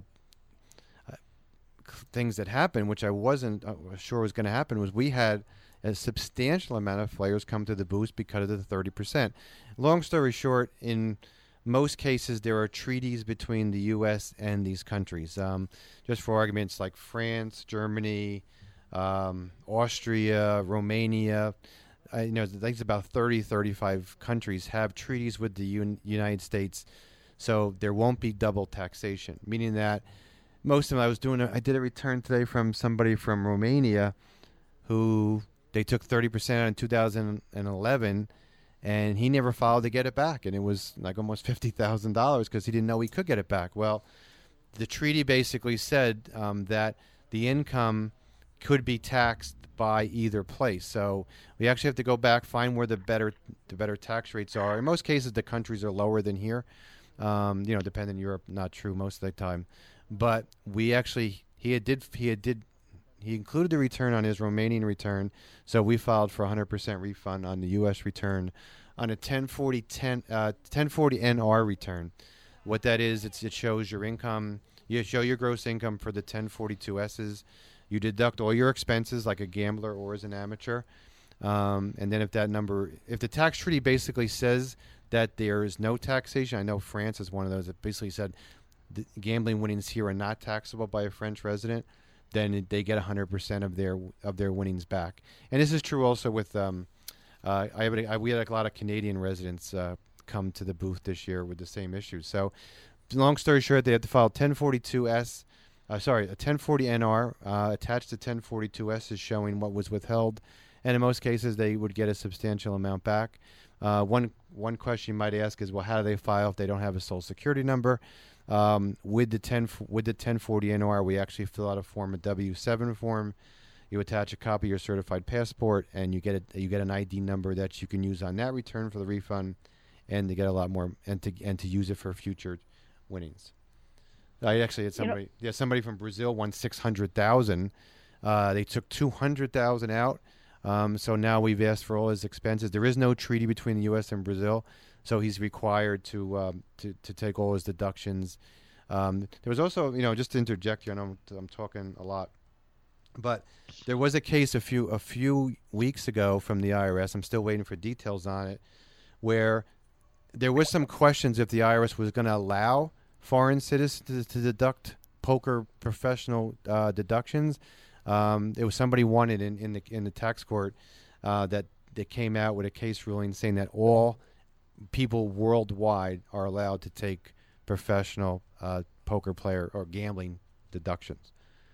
things that happened, which I wasn't uh, sure was going to happen, was we had a substantial amount of players come to the booth because of the thirty percent. Long story short, in most cases, there are treaties between the U S and these countries. Um, just for arguments like France, Germany, um, Austria, Romania, uh, you know, I think it's about thirty, thirty-five countries have treaties with the Un- United States, so there won't be double taxation, meaning that most of them, I was doing, a, I did a return today from somebody from Romania who they took thirty percent out in two thousand eleven, and he never filed to get it back. And it was like almost fifty thousand dollars because he didn't know he could get it back. Well, the treaty basically said um, that the income could be taxed by either place. So we actually have to go back, find where the better the better tax rates are. In most cases, the countries are lower than here. Um, you know, depending on Europe, not true most of the time. But we actually, he had did, he had did, he included the return on his Romanian return, so we filed for one hundred percent refund on the U S return on a ten forty N R return. What that is, it's, it shows your income. You show your gross income for the ten forty-two S's. You deduct all your expenses like a gambler or as an amateur. Um, and then if that number, if the tax treaty basically says that there is no taxation, I know France is one of those that basically said the gambling winnings here are not taxable by a French resident. then they get one hundred percent of their of their winnings back. And this is true also with um, uh, I, have a, I we had a lot of Canadian residents uh, come to the booth this year with the same issues. So, long story short, they have to file ten forty-two S. Uh, sorry, a ten forty N R uh, attached to ten forty-two S is showing what was withheld, and in most cases they would get a substantial amount back. Uh, one one question you might ask is, well, how do they file if they don't have a Social Security number? Um, with the ten with the ten forty N R, we actually fill out a form, a W seven form. You attach a copy of your certified passport, and you get a, you get an I D number that you can use on that return for the refund, and to get a lot more and to and to use it for future winnings. I actually had somebody, you know, yeah, somebody from Brazil won six hundred thousand. Uh, they took two hundred thousand out. Um, so now we've asked for all his expenses. There is no treaty between the U S and Brazil, so he's required to um, to to take all his deductions. Um, there was also, you know, just to interject here, I know I'm, I'm talking a lot, but there was a case a few a few weeks ago from the I R S. I'm still waiting for details on it, where there was some questions if the I R S was going to allow foreign citizens to, to deduct poker professional uh, deductions. Um, it was somebody wanted in, in the in the tax court uh, that that came out with a case ruling saying that all people worldwide are allowed to take professional uh, poker player or gambling deductions.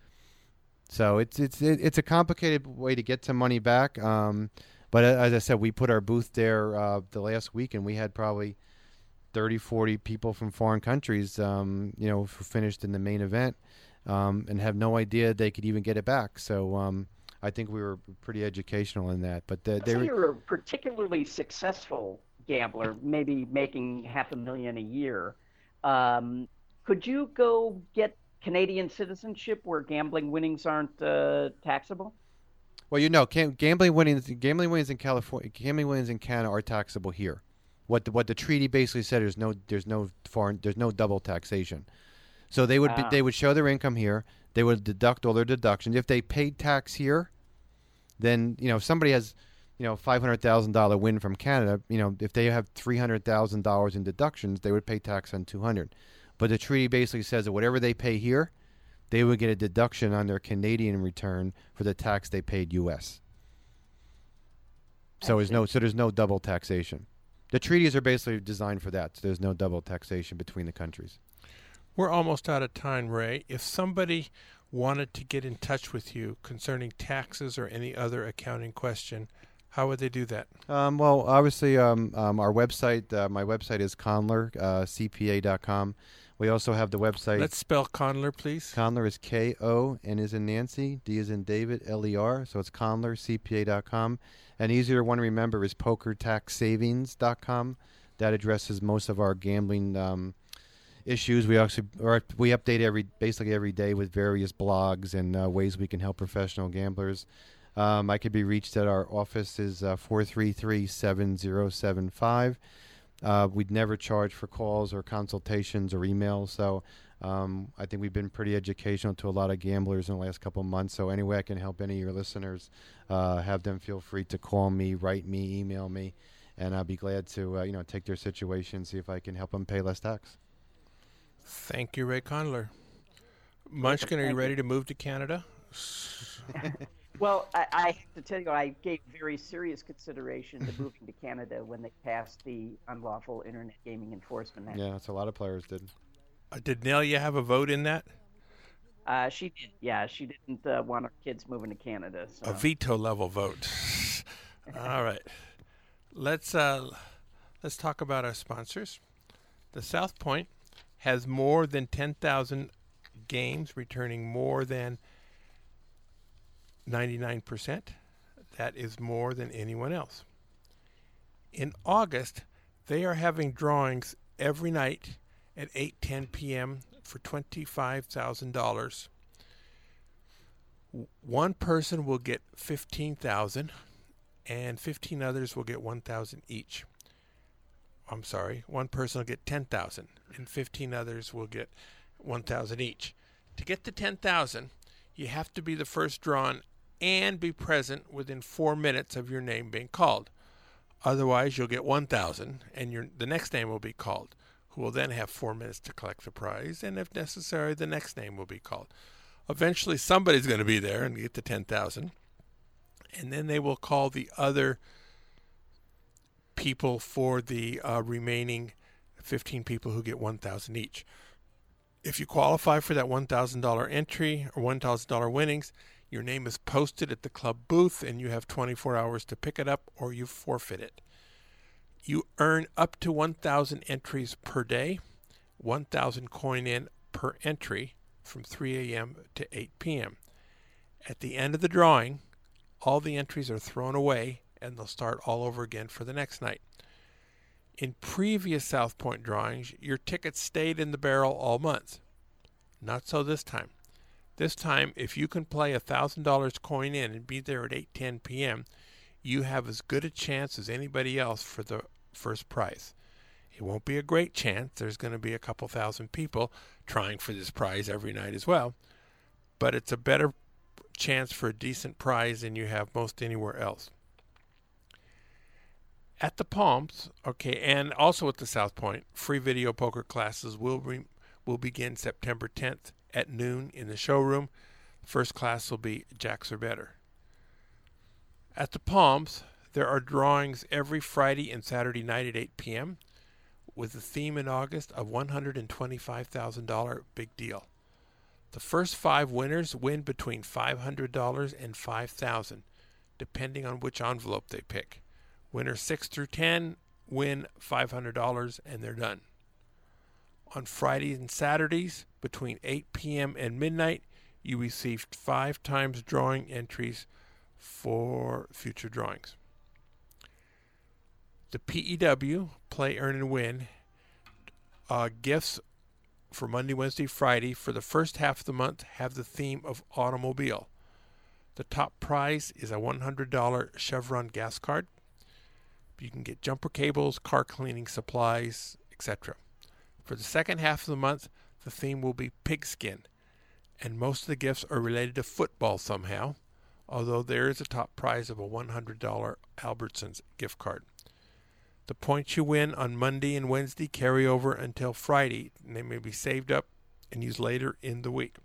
So it's it's it's a complicated way to get some money back. Um, but as I said, we put our booth there uh, the last week, and we had probably thirty, forty people from foreign countries, um, you know, who finished in the main event. Um, and have no idea they could even get it back. So um, I think we were pretty educational in that. But the, they so were, you're a particularly successful gambler, maybe making half a million a year. Um, could you go get Canadian citizenship where gambling winnings aren't uh, taxable? Well, you know, can, gambling winnings, gambling winnings in California, gambling winnings in Canada are taxable here. What the, what the treaty basically said is no, there's no foreign, there's no double taxation. So they would be, ah. they would show their income here. They would deduct all their deductions. If they paid tax here, then, you know, if somebody has, you know, five hundred thousand dollars win from Canada, you know, if they have three hundred thousand dollars in deductions, they would pay tax on two hundred. But the treaty basically says that whatever they pay here, they would get a deduction on their Canadian return for the tax they paid U S. So there's no so there's no double taxation. The treaties are basically designed for that. So there's no double taxation between the countries. We're almost out of time, Ray. If somebody wanted to get in touch with you concerning taxes or any other accounting question, how would they do that? Um, well, obviously, um, um, our website, uh, my website is Conler, uh, C P A dot com. We also have the website. Let's spell Conler, please. Conler is K O, N is in Nancy, D is in David, L E R. So it's Conler, C P A dot com. An easier one to remember is Poker Tax Savings dot com. That addresses most of our gambling um issues. We actually or we update every basically every day with various blogs and uh, ways we can help professional gamblers. Um, I could be reached at our office is uh, four three three, seven zero seven five. Uh, we'd never charge for calls or consultations or emails. So um, I think we've been pretty educational to a lot of gamblers in the last couple of months. So any way I can help any of your listeners, uh, have them feel free to call me, write me, email me, and I'll be glad to uh, you know take their situation, see if I can help them pay less tax. Thank you, Ray Conler. Munchkin, are you ready to move to Canada? Well, I, I have to tell you, I gave very serious consideration to moving to Canada when they passed the Unlawful Internet Gaming Enforcement Act. Yeah, that's a lot of players did. Uh, did Nelia have a vote in that? Uh, she did, yeah. She didn't uh, want her kids moving to Canada. So. A veto level vote. All right. Let's uh, let's talk about our sponsors. The South Point has more than ten thousand games, returning more than ninety-nine percent. That is more than anyone else. In August, they are having drawings every night at eight ten p.m. for twenty-five thousand dollars. One person will get fifteen thousand dollars, and fifteen others will get one thousand dollars each. I'm sorry, one person will get ten thousand dollars, and fifteen others will get one thousand dollars each. To get the ten thousand dollars, you have to be the first drawn and be present within four minutes of your name being called. Otherwise, you'll get one thousand dollars, and your the next name will be called, who will then have four minutes to collect the prize, and if necessary, the next name will be called. Eventually, somebody's going to be there and get to ten thousand. And then they will call the other people for the uh, remaining fifteen people who get one thousand each. If you qualify for that one thousand dollars entry or one thousand dollars winnings, your name is posted at the club booth and you have twenty-four hours to pick it up or you forfeit it. You earn up to one thousand entries per day, one thousand coin in per entry from three a.m. to eight p.m. At the end of the drawing, all the entries are thrown away and they'll start all over again for the next night. In previous South Point drawings, your tickets stayed in the barrel all month. Not so this time. This time, if you can play one thousand dollars coin in and be there at eight ten p.m., you have as good a chance as anybody else for the first prize. It won't be a great chance. There's going to be a couple thousand people trying for this prize every night as well. But it's a better chance for a decent prize than you have most anywhere else. At the Palms, okay, and also at the South Point, free video poker classes will re- will begin September tenth at noon in the showroom. First class will be Jacks or Better. At the Palms, there are drawings every Friday and Saturday night at eight p.m. with the theme in August of one hundred twenty-five thousand dollars Big Deal. The first five winners win between five hundred dollars and five thousand dollars, depending on which envelope they pick. Winners six through ten win five hundred dollars and they're done. On Fridays and Saturdays, between eight p.m. and midnight, you receive five times drawing entries for future drawings. The P E W, Play, Earn, and Win, uh, gifts for Monday, Wednesday, Friday for the first half of the month have the theme of automobile. The top prize is a one hundred dollars Chevron gas card. You can get jumper cables, car cleaning supplies, et cetera. For the second half of the month, the theme will be pigskin, and most of the gifts are related to football somehow, although there is a top prize of a one hundred dollars Albertsons gift card. The points you win on Monday and Wednesday carry over until Friday, and they may be saved up and used later in the week.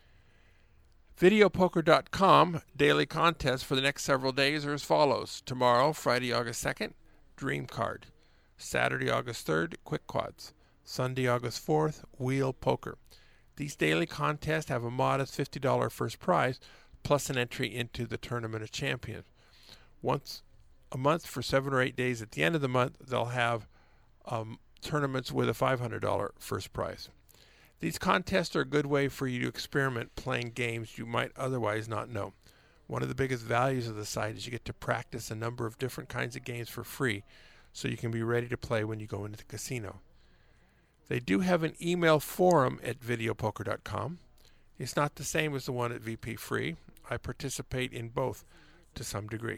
video poker dot com daily contests for the next several days are as follows. Tomorrow, Friday, August second, Dream Card. Saturday, August third, Quick Quads. Sunday, August fourth, Wheel Poker. These daily contests have a modest fifty dollars first prize, plus an entry into the Tournament of Champions. Once a month for seven or eight days at the end of the month, they'll have um, tournaments with a five hundred dollars first prize. These contests are a good way for you to experiment playing games you might otherwise not know. One of the biggest values of the site is you get to practice a number of different kinds of games for free, so you can be ready to play when you go into the casino. They do have an email forum at video poker dot com. It's not the same as the one at V P Free. I participate in both to some degree.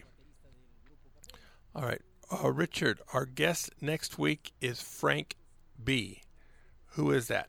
All right, uh, Richard, our guest next week is Frank B. Who is that?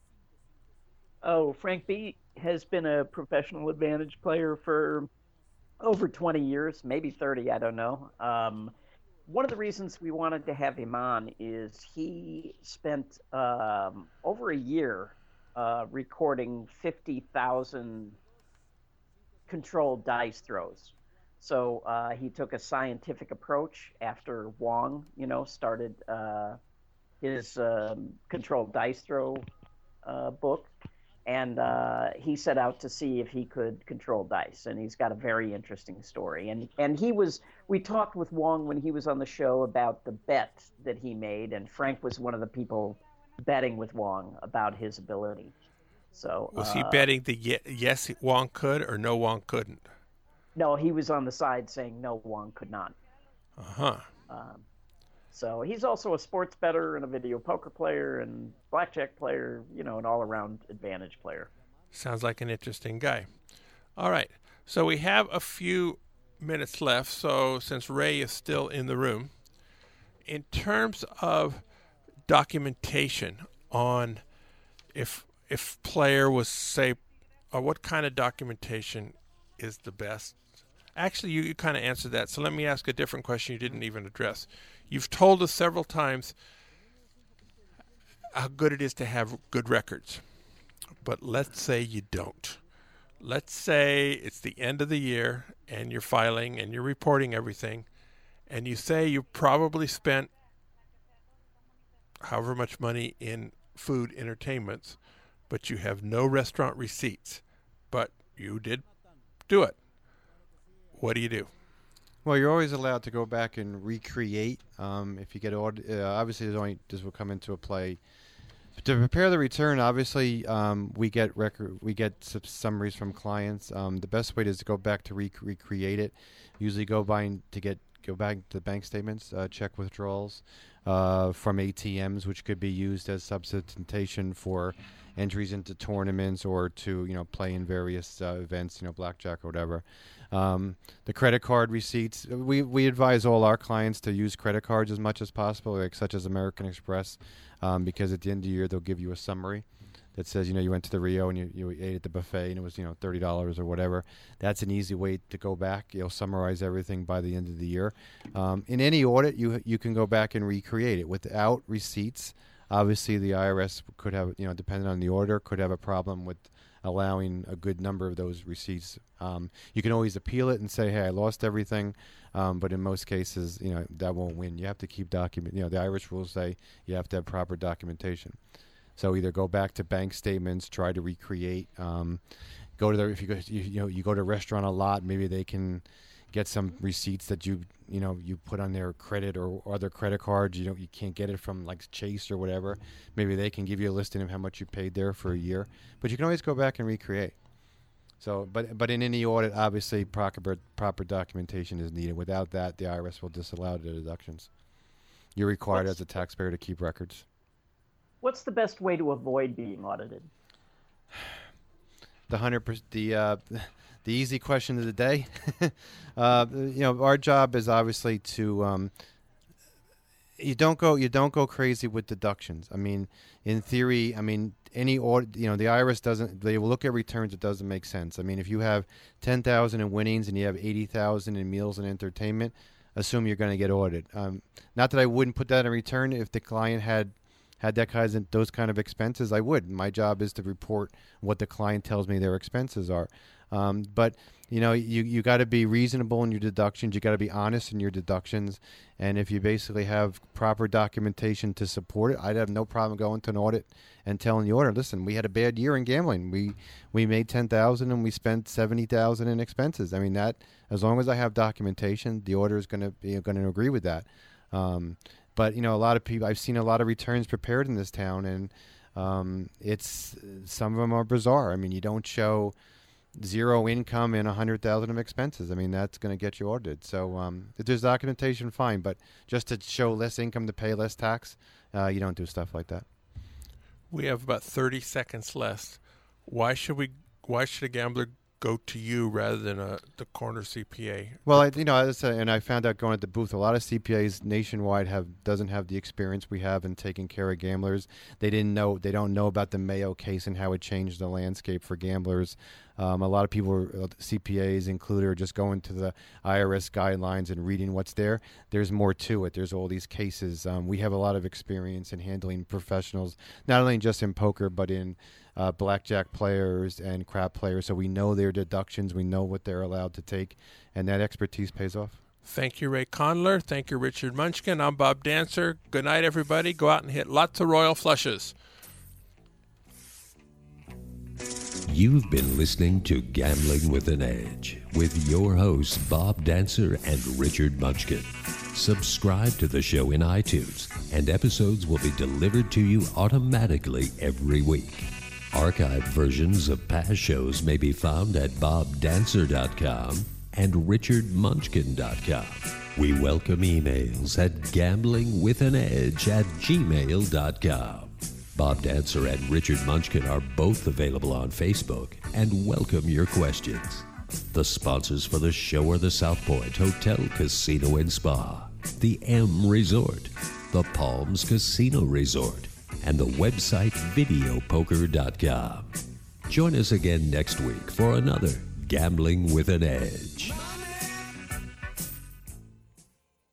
Oh, Frank B has been a professional advantage player for over twenty years, maybe thirty, I don't know. Um, one of the reasons we wanted to have him on is he spent um, over a year uh, recording fifty thousand controlled dice throws. So uh, he took a scientific approach after Wong, you know, started uh, his um, controlled dice throw uh, book. And uh, he set out to see if he could control dice, and he's got a very interesting story. And and he was, we talked with Wong when he was on the show about the bet that he made, and Frank was one of the people betting with Wong about his ability. So was uh, he betting the ye- yes Wong could or no Wong couldn't? No, he was on the side saying no, Wong could not. Uh huh. Um, So he's also a sports bettor and a video poker player and blackjack player, you know, an all-around advantage player. Sounds like an interesting guy. All right. So we have a few minutes left. So since Ray is still in the room, in terms of documentation on if if player was, say, or what kind of documentation is the best? Actually, you, you kind of answered that. So let me ask a different question you didn't even address. You've told us several times how good it is to have good records, but let's say you don't. let's say it's the end of the year and you're filing and you're reporting everything, and you say you probably spent however much money in food entertainments, but you have no restaurant receipts, but you did do it. What do you do? Well, you're always allowed to go back and recreate. Um, if you get audit, uh, obviously, there's only this will come into a play. To prepare the return, obviously, um, we get record, we get sub- summaries from clients. Um, the best way is to go back to rec- recreate it. Usually, go by to get go back to the bank statements, uh, check withdrawals uh, from A T Ms, which could be used as substitution for entries into tournaments or to you know play in various uh, events, you know blackjack or whatever. Um, the credit card receipts, we we advise all our clients to use credit cards as much as possible, like such as American Express, um, because at the end of the year they'll give you a summary that says you know you went to the Rio and you, you ate at the buffet and it was you know thirty dollars or whatever. That's an easy way to go back. You'll summarize everything by the end of the year. Um, in any audit, you you can go back and recreate it without receipts. Obviously, the I R S could have, you know, depending on the order, could have a problem with allowing a good number of those receipts. Um, you can always appeal it and say, hey, I lost everything. Um, but in most cases, you know, that won't win. You have to keep document. You know, the Irish rules say you have to have proper documentation. So either go back to bank statements, try to recreate. Um, go to the if you go you, you know you go to a restaurant a lot, maybe they can get some receipts that you you know you put on their credit or other credit cards. You don't you can't get it from like Chase or whatever. Maybe they can give you a listing of how much you paid there for a year. But you can always go back and recreate. So, but but in any audit, obviously proper proper documentation is needed. Without that, the I R S will disallow the deductions. You're required what's, as a taxpayer to keep records. What's the best way to avoid being audited? The hundred percent the. Uh, The easy question of the day. uh, you know, our job is obviously to um, you don't go you don't go crazy with deductions. I mean, in theory, I mean, any audit, you know, the I R S doesn't. They will look at returns. It doesn't make sense. I mean, if you have ten thousand in winnings and you have eighty thousand in meals and entertainment, assume you're going to get audited. Um, not that I wouldn't put that in return if the client had. Had that kinds of, those kind of expenses, I would. My job is to report what the client tells me their expenses are. Um, but you know, you you got to be reasonable in your deductions. You got to be honest in your deductions. And if you basically have proper documentation to support it, I'd have no problem going to an audit and telling the auditor, listen, we had a bad year in gambling. We we made ten thousand and we spent seventy thousand in expenses. I mean, that as long as I have documentation, the auditor is going to be going to agree with that. Um, But, you know, a lot of people, I've seen a lot of returns prepared in this town, and um, it's some of them are bizarre. I mean, you don't show zero income and one hundred thousand of expenses. I mean, that's going to get you audited. So um, if there's documentation, fine. But just to show less income to pay less tax, uh, you don't do stuff like that. We have about thirty seconds left. Why should we? Why should a gambler go to you rather than a, the corner C P A? Well, I, you know, as I, and I found out going at the booth, a lot of C P As nationwide have doesn't have the experience we have in taking care of gamblers. They didn't know, they don't know about the Mayo case and how it changed the landscape for gamblers. Um, a lot of people, uh, C P As included, are just going to the I R S guidelines and reading what's there. There's more to it. There's all these cases. Um, we have a lot of experience in handling professionals, not only just in poker, but in Uh, blackjack players and crap players, so we know their deductions, we know what they're allowed to take, and that expertise pays off. Thank you, Ray Conler. Thank you, Richard Munchkin. I'm Bob Dancer. Good night, everybody. Go out and hit lots of royal flushes. You've been listening to Gambling with an Edge with your hosts, Bob Dancer and Richard Munchkin. Subscribe to the show in iTunes, and episodes will be delivered to you automatically every week. Archived versions of past shows may be found at bob dancer dot com and richard munchkin dot com. We welcome emails at gamblingwithanedge at gmail dot com. Bob Dancer and Richard Munchkin are both available on Facebook and welcome your questions. The sponsors for the show are the South Point Hotel, Casino and Spa, the M Resort, the Palms Casino Resort, and the website video poker dot com. Join us again next week for another Gambling with an Edge.